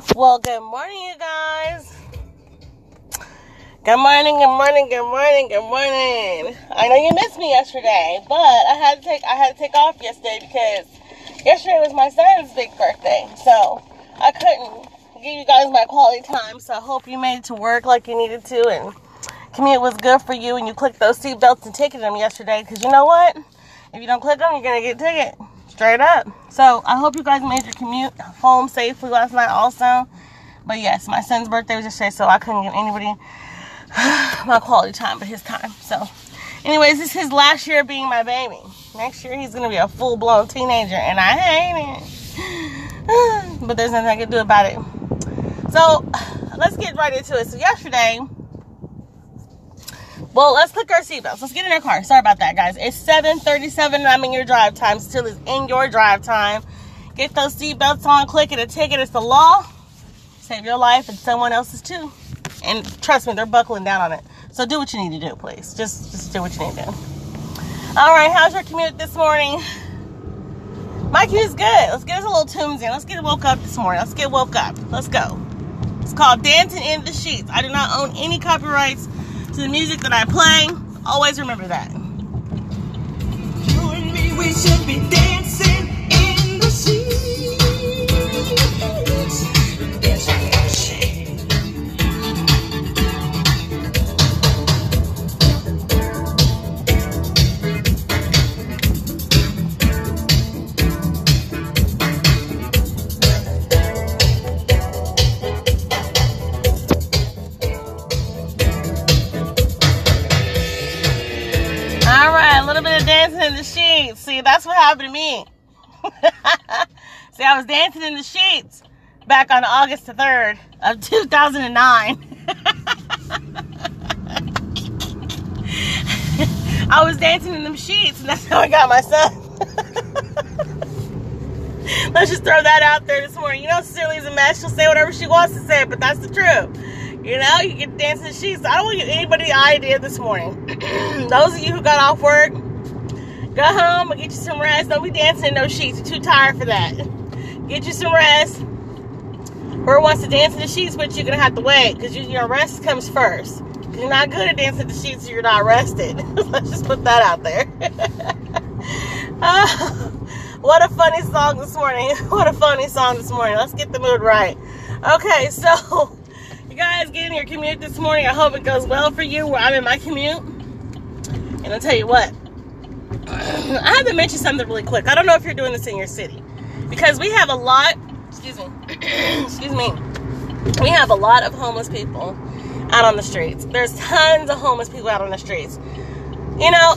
Well, good morning, you guys. Good morning, good morning, good morning, good morning. I know you missed me yesterday, but I had to take off yesterday because yesterday was my son's big birthday, so I couldn't give you guys my quality time. So I hope you made it to work like you needed to, and commute was good for you, and you clicked those seat belts and ticketed them yesterday. Because you know what? If you don't click them, you're gonna get a ticket. Straight up. So I hope you guys made your commute home safely last night also. But yes, my son's birthday was yesterday, so I couldn't give anybody my quality time but his time. So anyways, this is his last year being my baby. Next year he's gonna be a full-blown teenager, and I hate it. But there's nothing I can do about it. So let's get right into it. So yesterday, well, let's click our seatbelts. Let's get in our car. Sorry about that, guys. It's 7:37 and I'm in your drive time. Still is in your drive time. Get those seatbelts on. Click it. A ticket. It's the law. Save your life and someone else's too. And trust me, they're buckling down on it. So do what you need to do, please. Just do what you need to do. All right. How's your commute this morning? My commute's good. Let's get us a little tunes in. Let's get woke up this morning. Let's get woke up. Let's go. It's called Dancing in the Sheets. I do not own any copyrights to the music that I play. Always remember that. You and me, we should be dancing in the sheets. Dancing in the sheets. Dancing in the sheets. See, that's what happened to me. See, I was dancing in the sheets back on August the 3rd of 2009. I was dancing in them sheets, and that's how I got my son. Let's just throw that out there this morning. You know, Cecily's a mess. She'll say whatever she wants to say, but that's the truth. You know, you can dance in the sheets. I don't want to give anybody the idea this morning. Those of you who got off work, go home and get you some rest. Don't be dancing in those sheets. You're too tired for that. Get you some rest. Whoever wants to dance in the sheets, but you're going to have to wait because your rest comes first. Because you're not good at dancing in the sheets if you're not rested. Let's just put that out there. What a funny song this morning. What a funny song this morning. Let's get the mood right. Okay, so you guys get in your commute this morning. I hope it goes well for you where I'm in my commute. And I'll tell you what. I have to mention something really quick. I don't know if you're doing this in your city, because we have a lot, excuse me, we have a lot of homeless people out on the streets. There's tons of homeless people out on the streets. You know,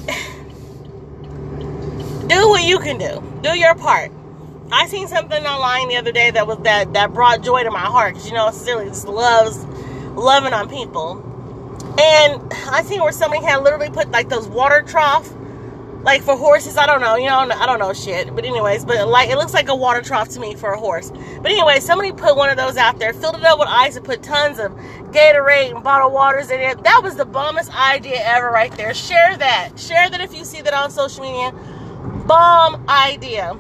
do what you can do. Do your part. I seen something online the other day that brought joy to my heart, because you know, Cecilia just loves loving on people. And I seen where somebody had literally put like those water trough, like for horses. I don't know, you know, I don't know shit. But anyways, but like it looks like a water trough to me for a horse. But anyway, somebody put one of those out there, filled it up with ice, and put tons of Gatorade and bottled waters in it. That was the bombest idea ever right there. Share that. Share that if you see that on social media. Bomb idea.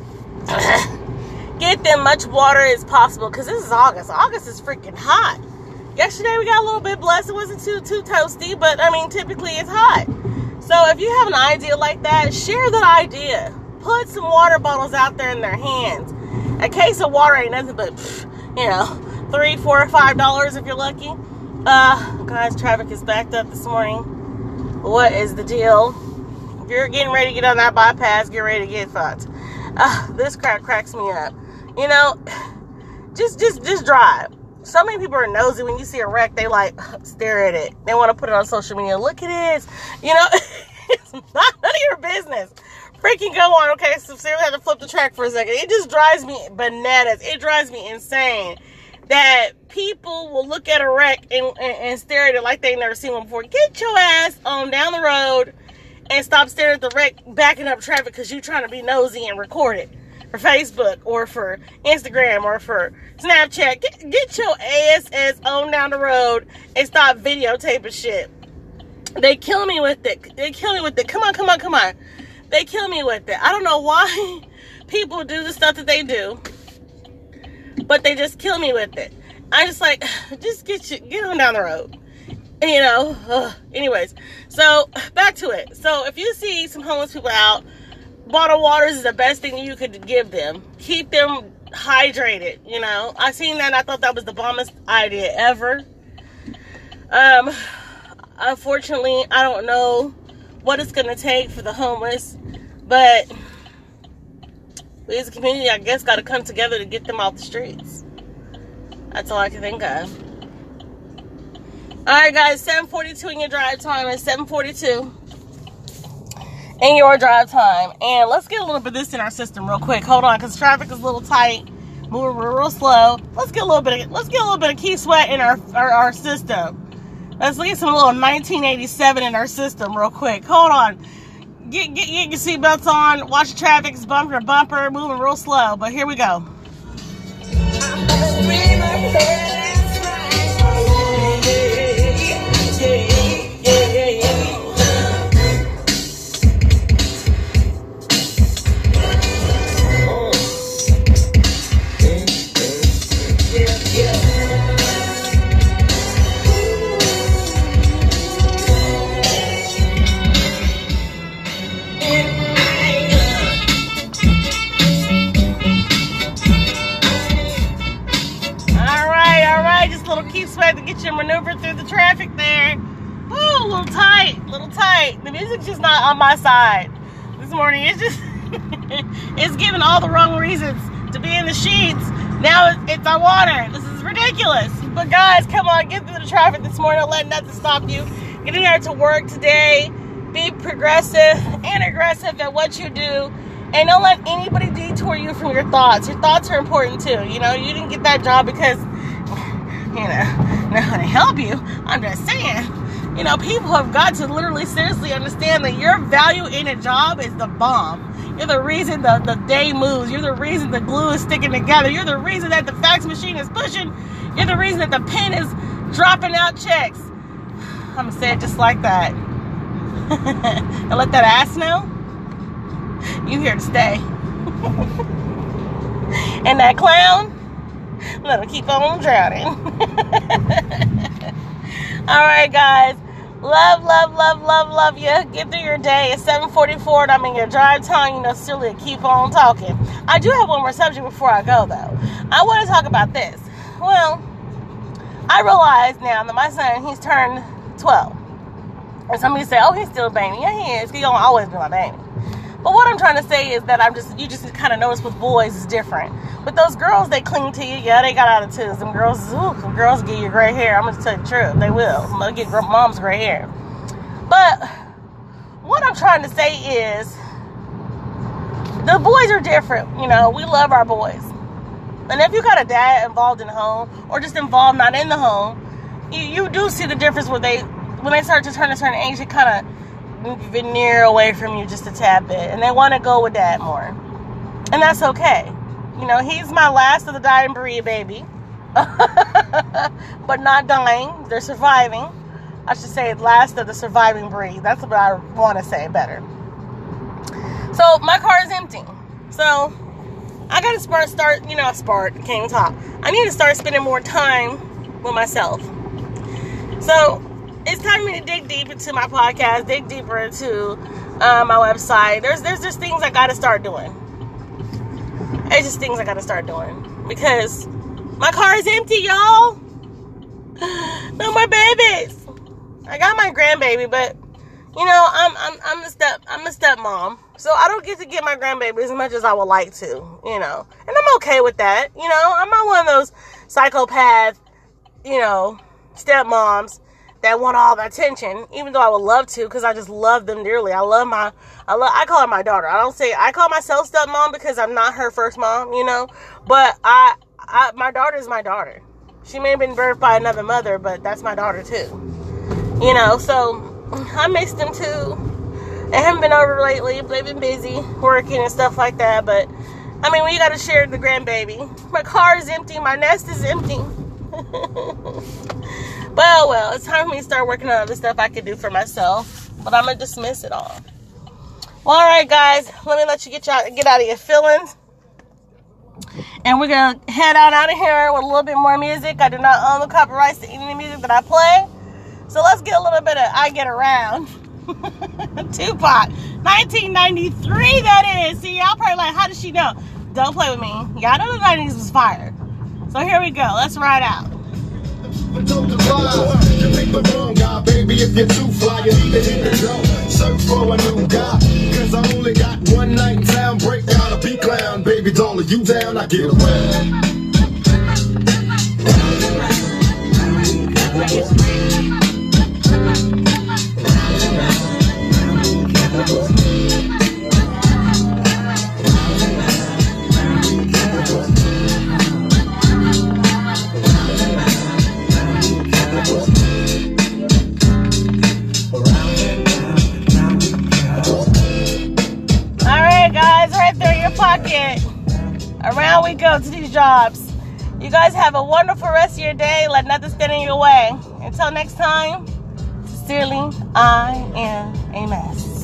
Get them much water as possible, because this is August. August is freaking hot. Yesterday we got a little bit blessed. It wasn't too toasty, but I mean, typically it's hot. So if you have an idea like that, share that idea. Put some water bottles out there in their hands. A case of water ain't nothing but, you know, $3, $4, or $5 if you're lucky. Guys, traffic is backed up this morning. What is the deal? If you're getting ready to get on that bypass, get ready to get fucked. This crap cracks me up. You know, just drive. So many people are nosy. When you see a wreck, they like stare at it. They want to put it on social media. Look at this. You know, it's not none of your business. Freaking go on. Okay, so seriously, I have to flip the track for a second. It just drives me bananas. It drives me insane that people will look at a wreck and stare at it like they never seen one before. Get your ass on down the road and stop staring at the wreck, backing up traffic because you're trying to be nosy and record it for Facebook or for Instagram or for Snapchat. Get your ass on down the road and stop videotaping shit. They kill me with it. They kill me with it. Come on. They kill me with it. I don't know why people do the stuff that they do. but they just kill me with it. I just like, just get on down the road. You know, anyways, so back to it. So if you see some homeless people out, bottled waters is the best thing you could give them. Keep them hydrated, you know. I seen that and I thought that was the bombest idea ever. Unfortunately, I don't know what it's going to take for the homeless, but we as a community, I guess, got to come together to get them off the streets. That's all I can think of. Alright guys, 7:42 in your drive time. It's 7:42 in your drive time. And let's get a little bit of this in our system real quick. Hold on, because traffic is a little tight. Moving real slow. Let's get a little bit of Keith Sweat in our system. Let's get some little 1987 in our system real quick. Hold on. Get your seatbelts on. Watch the traffic. It's bumper to bumper. Moving real slow. But here we go. To get you maneuvered through the traffic there. Ooh, a little tight. The music's just not on my side this morning. It's just it's giving all the wrong reasons to be in the sheets. Now it's on water. This is ridiculous. But guys, come on, get through the traffic this morning. Don't let nothing stop you. Get in there to work today. Be progressive and aggressive at what you do. And don't let anybody detour you from your thoughts. Your thoughts are important too. You know, you didn't get that job because, you know how to help you. I'm just saying, you know, people have got to literally seriously understand that your value in a job is the bomb. You're the reason the day moves. You're the reason the glue is sticking together. You're the reason that the fax machine is pushing. You're the reason that the pen is dropping out checks. I'm gonna say it just like that. And let that ass know you here to stay. And that clown, let him keep on drowning. Alright guys, love you. Get through your day. It's 7:44 and I'm in your drive time. You know, silly, keep on talking. I do have one more subject before I go though. I want to talk about this. Well, I realize now that my son, he's turned 12. And somebody say, oh, he's still a baby. Yeah, he is. He's gonna always be my baby. But what I'm trying to say is that you just kind of notice with boys is different. With those girls, they cling to you. Yeah, they got attitudes. Them girls get you gray hair. I'm going to tell you the truth. They will. They'll get mom's gray hair. But what I'm trying to say is the boys are different. You know, we love our boys. And if you got a dad involved in the home or just involved not in the home, you do see the difference when they start to turn a certain age, they kind of veneer away from you just a tad bit, and they want to go with dad more, and that's okay. You know, he's my last of the dying breed, baby. But not dying, they're surviving. I should say last of the surviving breed. That's what I want to say better. So my car is empty, so I gotta can't even talk. I need to start spending more time with myself. So it's time for me to dig deep into my podcast, dig deeper into my website. There's just things I got to start doing. It's just things I got to start doing. Because my car is empty, y'all. No more babies. I got my grandbaby, but, you know, I'm a stepmom. So I don't get to get my grandbaby as much as I would like to, you know. And I'm okay with that, you know. I'm not one of those psychopath, you know, stepmoms that want all the attention, even though I would love to, because I just love them dearly. I call her my daughter. I call myself stepmom because I'm not her first mom, you know, but my daughter is my daughter. She may have been birthed by another mother, but that's my daughter too, you know. So I miss them too. They haven't been over lately. They've been busy working and stuff like that, but I mean, when you got to share the grandbaby, my car is empty, my nest is empty. Well, it's time for me to start working on other stuff I could do for myself, but I'm going to dismiss it all. Well, all right, guys, let me let you get out of your feelings And we're going to head on out of here with a little bit more music. I do not own the copyrights to any of the music that I play. So let's get a little bit of I Get Around. Tupac. 1993, that is. See, y'all probably like, how does she know? Don't play with me. Y'all know the 90s was fire. So here we go. Let's ride out. You pick the wrong guy, baby, if you're too fly, you need to hit the door. Search for a new guy, cause I only got one night in town. Break down a beat clown, baby, doll, you down, I get around. Around we go to these jobs. You guys have a wonderful rest of your day. Let nothing stand in your way. Until next time, sincerely, I am a mess.